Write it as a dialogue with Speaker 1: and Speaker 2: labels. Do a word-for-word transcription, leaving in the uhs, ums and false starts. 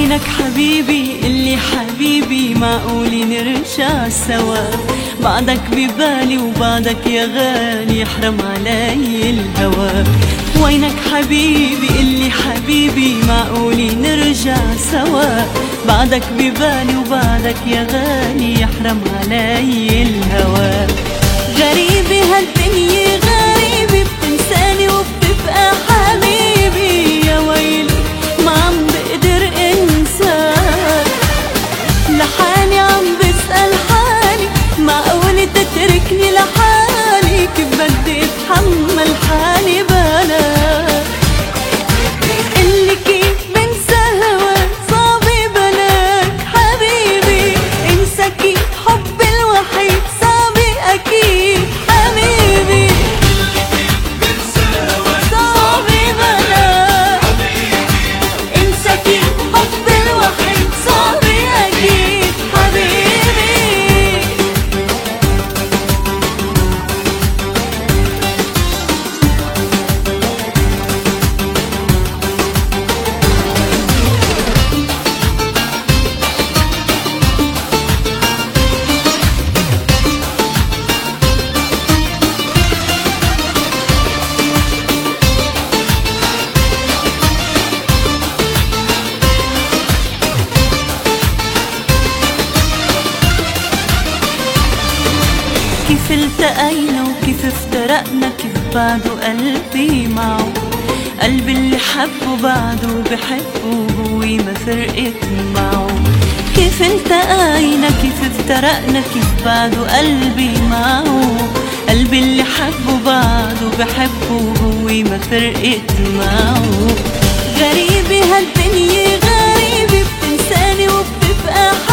Speaker 1: وينك حبيبي اللي حبيبي معقول نرجع سوا؟ بعدك ببالي وبعدك يا غالي يحرم علي الهوى. وينك حبيبي اللي حبيبي معقول نرجع سوا؟ بعدك ببالي وبعدك يا غالي يحرم علي الهوى. غريبة هالدنيا غريبة، بتنساني وبتبقى حبيبي. يا ويلي ما عم بقدر انساك، لحالي عم بسأل حالي معقول تتركني لحالي؟ كيف بدي اتحمل حالي بلاك؟ اللي كيف بنسى هواك صعب بلاك حبيبي، انسى كيف حبي الوحيد صعب اكيد حبيبي. صعب بلاك انسى كيف حبي الوحيد صعب اكيد حبيبي. كيف التقينا وكيف افترقنا، كيف بعده قلبي معه؟ قلبي اللي حبه بعده بحبه وهوي ما فرقت معه. كيف التقينا كيف افترقنا، كيف بعده قلبي معه؟ قلبي اللي حبه بعده بحبه وهوي ما فرقت معه. غريبة هالدنيا غريبة، بتنساني وبتبقى